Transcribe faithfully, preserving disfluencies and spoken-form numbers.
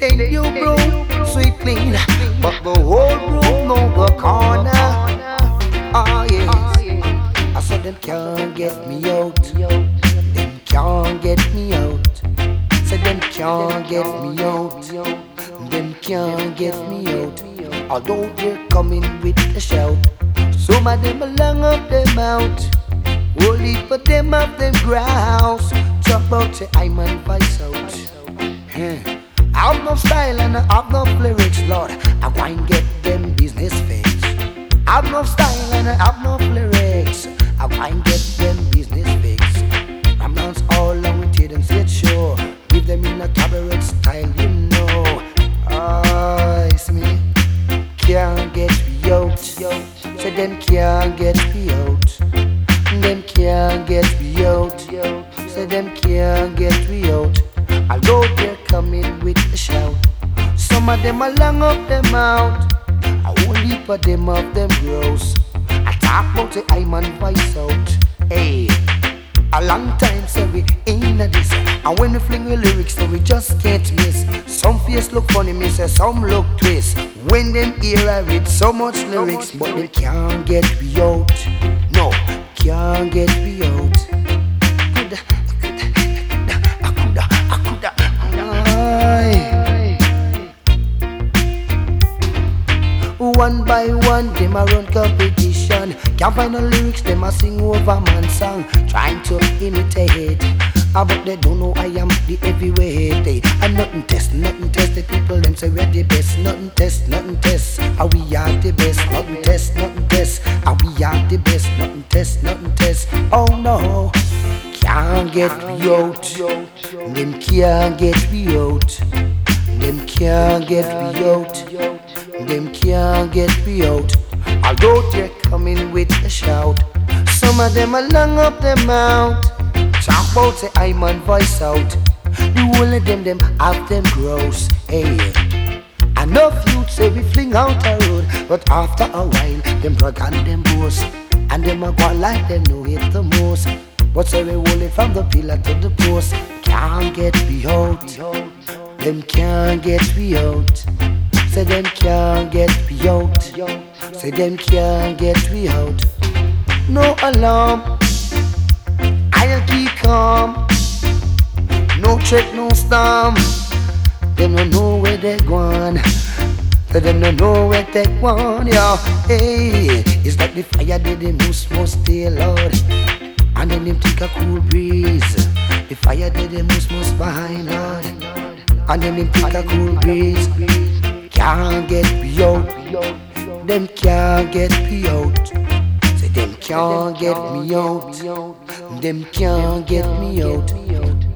think you broom, sweet clean, but the whole room know the corner. Oh yes, I said them can't get me out. Them can't get me out. Said them can't get me out. Them can't get me out. Although they're coming with a shout, some of them along up them out. Only for them up them grouse. Talk about say I'm on vice out. Hmm. I have no style and I have no lyrics, Lord. I want to get them business fixed. I have no style and I have no lyrics. I want to get them business fixed. I'm not all along with it and say sure. Give them in a cabaret style, you know. Ah, it's me. Can't get me out. Say them can't get me out. Them can't get me out. Say them can't get me out. Although they're coming with a shout, some of them are long up them out. I won't leap for them of them gross. I talk about the I'm on vice out. Hey, a long time so we ain't a this. And when we fling the lyrics so we just can't miss. Some face look funny, me say some look twist. When them hear I read so much lyrics, but they can't get me out. No, can't get me out. One by one, them a run competition. Can't find no lyrics, them a sing over man song, trying to imitate. Ah, but they don't know I am the heavyweight. They and nothing test, nothing test. The people them say we're the best. Nothing test, nothing test. Ah, we are the best. Nothing test, nothing test. Ah, we are the best. Nothing test, nothing test. Oh no, can't get me out. Them can't get me out. Them can't get me out. Them can't get me out. Although they're coming with a shout, some of them are long up them out. Talk about say I'm on voice out. The whole of them, them have them gross. Hey, enough youth say we fling out a road, but after a while, them brag and them boast. And them a go like them know it the most. But say we hold it from the pillar to the post. Can't get me out. Them can't get me out. Say them can't get me out. Say them can't get me out. No alarm, I'll keep calm. No trick, no storm. Them don't know where they gone. Say them don't know where they gone, yeah. Hey, it's like the fire that they must must stay loud. And then them take a cool breeze. The fire that they must must behind Lord. And then them take a cool breeze. Can't get me out. Them can't get me out. Say them can't get me out. Them can't get me out.